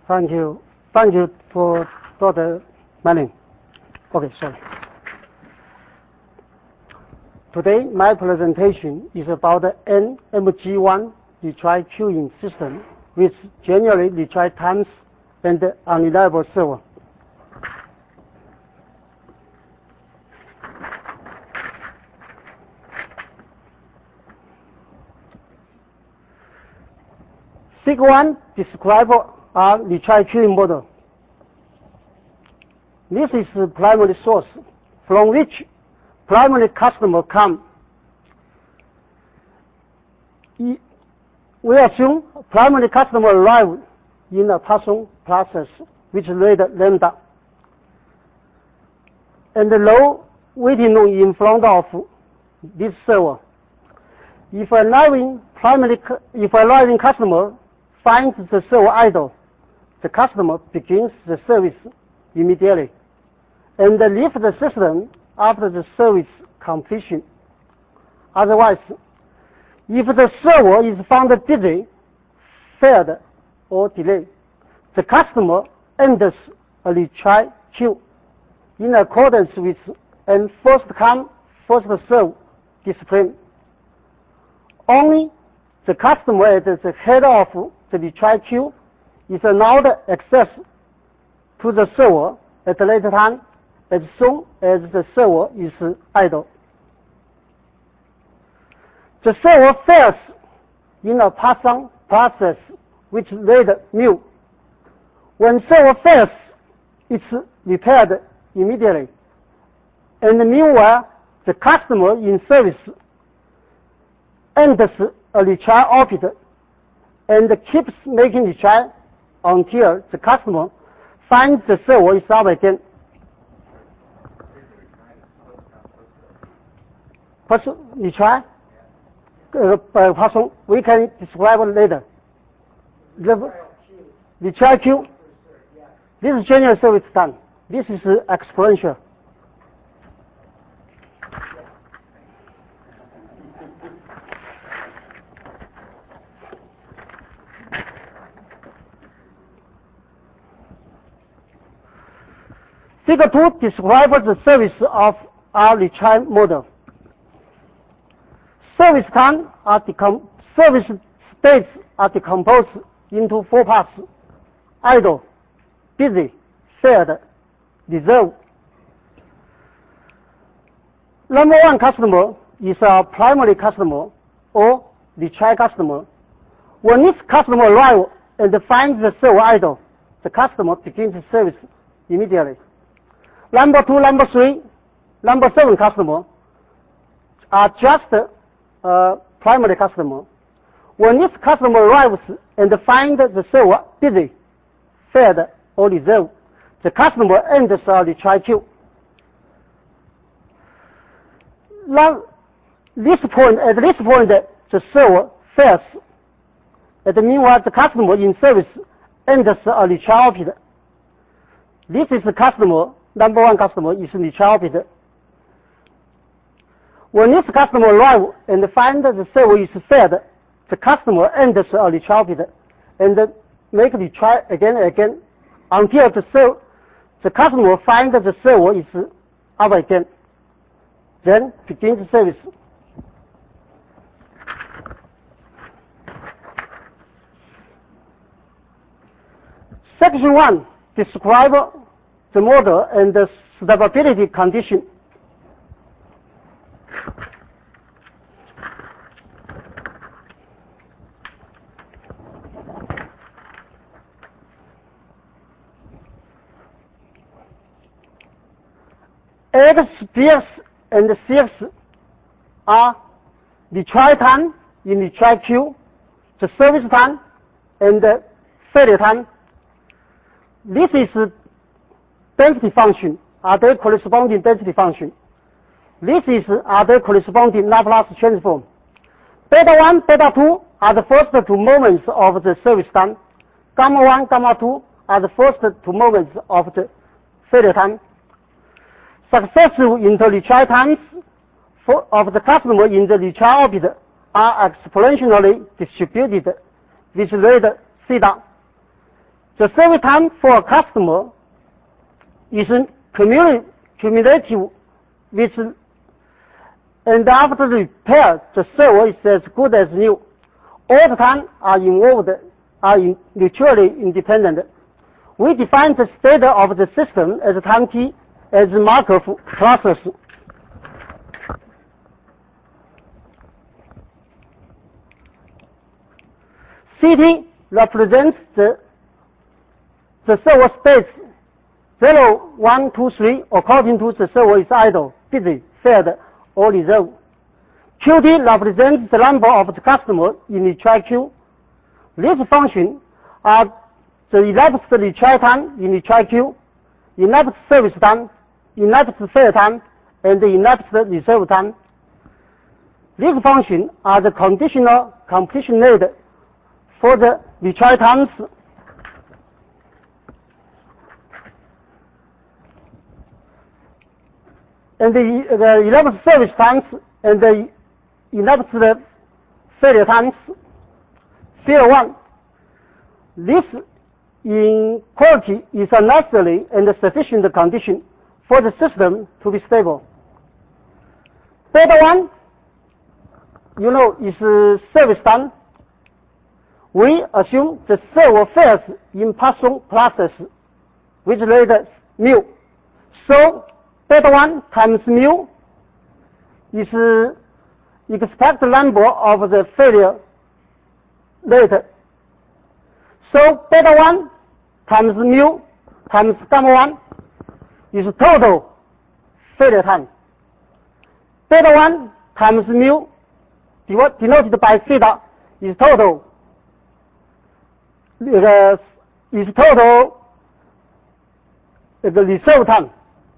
Thank you. Thank you for Dr. Manning. Okay, sorry. Today, my presentation is about the NMG1 retry queuing system with generally retry times and unreliable server. Figure 1 describes a retry queuing model. This is the primary source from which primary customer come. We assume primary customer arrive in a Python process which read lambda, and the low waiting room in front of this server. If arriving customer finds the server idle, the customer begins the service immediately and leaves the system after the service completion. Otherwise, if the server is found busy, failed, or delayed, the customer enters a retry queue in accordance with a first come, first served discipline. Only the customer at the head of the retry queue is allowed access to the server at a later time as soon as the server is idle. The server fails in a Python process which read mu. When server fails, it's repaired immediately. And meanwhile, the customer in service enters a retry orbit and keeps making retry until the customer finds the server is up again. Retry by Python, we can describe later. The retry queue, this is general service time. This is exponential. Figure 2 describes the service of our retry model. Service states are decomposed into 4 parts: idle, busy, failed, reserved. Number 1 customer is our primary customer or retry customer. When this customer arrives and finds the server idle, the customer begins the service immediately. Number 2, number 3, number 7 customer are just primary customer. When this customer arrives and finds the server busy, failed, or reserved, the customer enters a retry queue. At this point, the server fails. Meanwhile, the customer in service enters a retry orbit. This is the customer. Number 1 customer is in retry orbit. When this customer arrives and finds the server is failed, the customer enters a retry orbit and make retry again and again until the customer finds the server is up again. Then begins the service. Section 1 describes the model and the stability condition. X, BX, and CX are retry time in retry queue, the service time, and the failure time. This is density function, are the corresponding density function. This is the corresponding Laplace transform. Beta 1, beta 2 are the first 2 moments of the service time. Gamma 1, gamma 2 are the first 2 moments of the failure time. Successive inter-retry times of the customer in the retry orbit are exponentially distributed with rate theta. The service time for a customer is cumulative with, and after repair, the server is as good as new. All the time are involved are mutually independent. We define the state of the system as time t as Markov process. Ct represents the server states 0, 1, 2, 3 according to the server is idle, busy, failed, or reserved. Qt represents the number of the customer in the retry queue. These functions are the elapsed retry time in the retry queue, elapsed service time, elapsed fail time, and elapsed reserve time. These functions are the conditional completion rate for the retry times. And the elapsed service times and the elapsed failure times. Failure 1. This inequality is a necessary and sufficient condition for the system to be stable. Beta 1, is service time. We assume the server fails in Python process with rate mu. So beta 1 times mu is expected number of the failure rate. So beta 1 times mu times gamma 1 is total failure time. Beta 1 times mu denoted by theta is total the reserve time.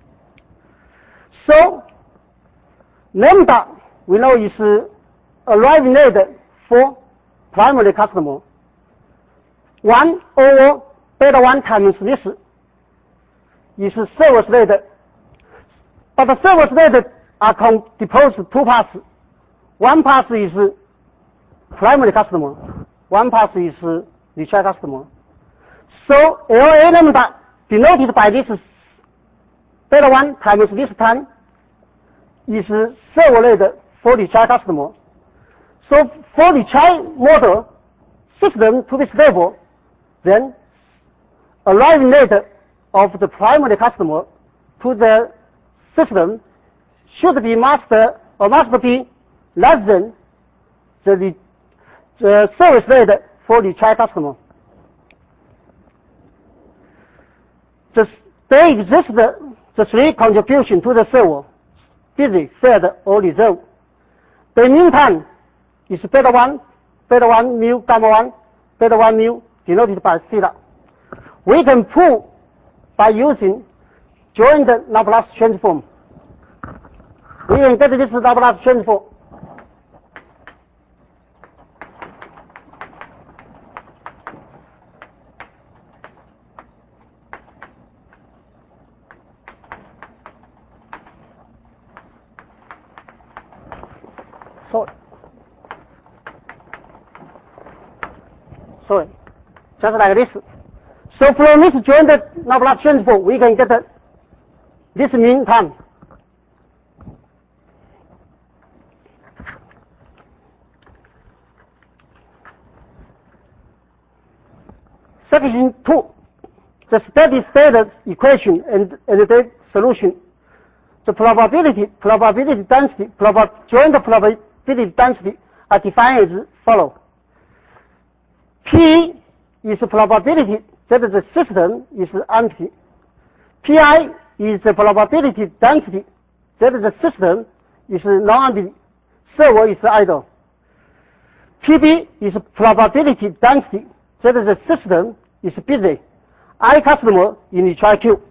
So lambda we know is arriving rate for primary customer. 1 over beta 1 times this is service rate. But the service rate are composed 2 parts. One part is primary customer, one part is retry customer. So LA lambda denoted by this beta 1 times this time is server rate for retry customer. So for retry model system to be stable, then arriving rate of the primary customer to the system should be must be less than the service rate for retry customer. There exists the 3 contributions to the server: busy, failed, or reserved. The mean time is beta 1 mu gamma 1, beta 1 mu denoted by theta. We can prove by using joined Laplace transform. We can get this Laplace transform. Sorry, just like this. So from this joined Laplace transform, we can get this mean time. Section 2, the steady state equation and the solution. The probability density, joint probability density are defined as follows. P is the probability that the system is empty. Pi is the probability density that the system is non-empty, server is idle. PB is probability density that the system is busy, I customer in the retry queue.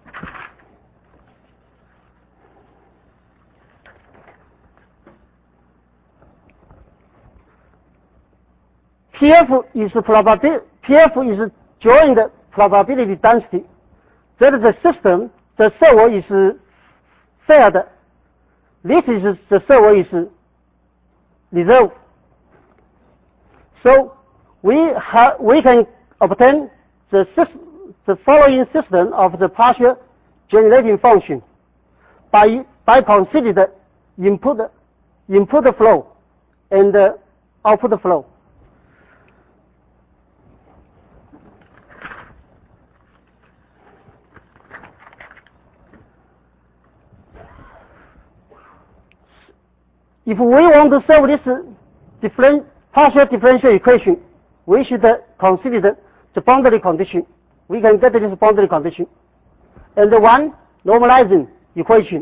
PF is joined probability density that the server is failed. This is the server is reserved. So we can obtain the following system of the partial generating function by considering the input flow and output flow. If we want to solve this partial differential equation, we should consider the boundary condition. We can get this boundary condition. And one normalizing equation.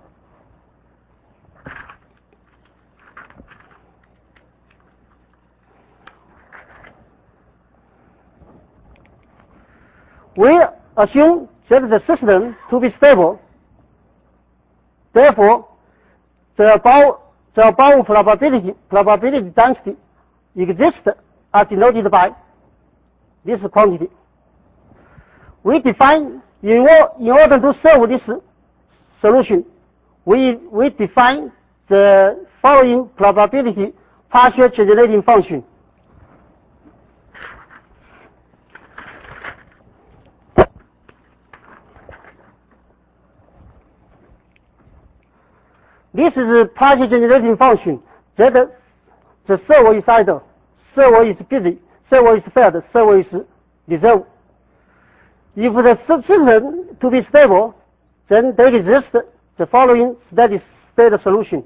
We assume that the system to be stable. Therefore, the above probability density exists are denoted by this quantity. We define, in order to solve this solution, we define the following probability partial generating function. This is a partial generating function that the server is idle, server is busy, server is failed, server is reserved. If the system to be stable, then there exists the following steady state solution.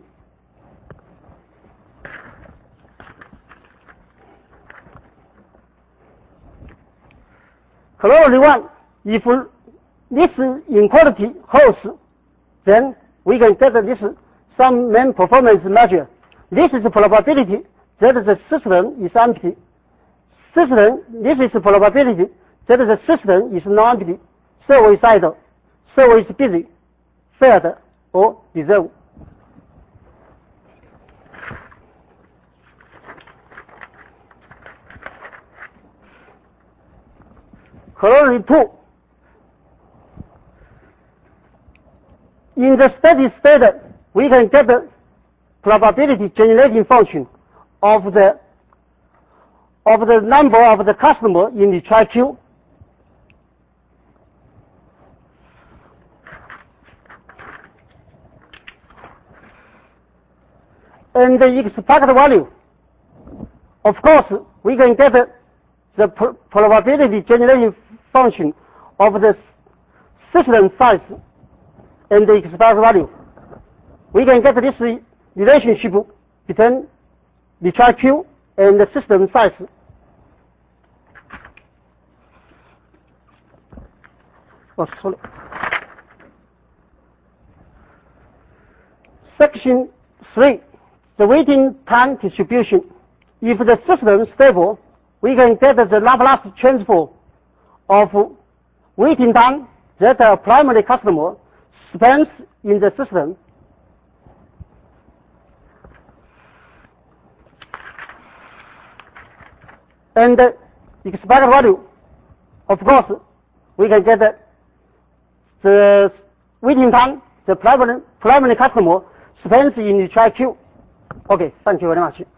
Corollary 1, if this inequality holds, then we can get this some main performance measure. This is the probability that the system is empty. This is the probability that the system is non-empty. Server is idle. Server is busy, failed, or reserved. Corollary 2. In the steady state, we can get the probability generating function of the number of the customer in the try queue. And the expected value. Of course, we can get the probability generating function of the system size and the expected value. We can get this relationship between the try queue and the system size. Section 3, the waiting time distribution. If the system is stable, we can get the Laplace transform of waiting time that a primary customer spends in the system. And the expected value, of course, we can get the waiting time the primary customer spends in the try queue. Okay, thank you very much.